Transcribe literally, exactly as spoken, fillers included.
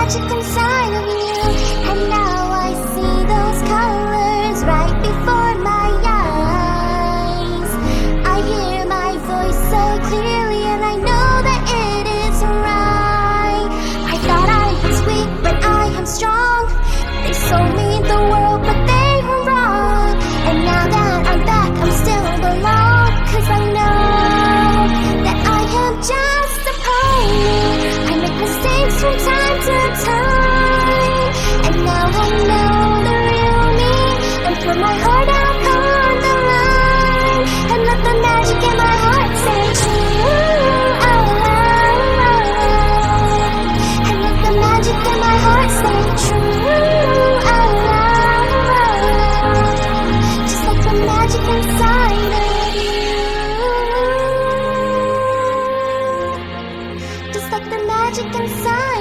magic inside of you. And now I see those colors right before my eyes. I hear my voice so clearly, and I know that it is right. I thought I was weak, but I am strong. They sold me the world, but they were wrong. And now that I'm back, I'm still belong. Cause I know that I am just a pony. I make mistakes from time to time, and now I know the real me. And put my heart out on the line, and let the magic in my heart say true out loud. And let the magic in my heart say true out loud. Just like the magic inside of you. Just like the magic inside.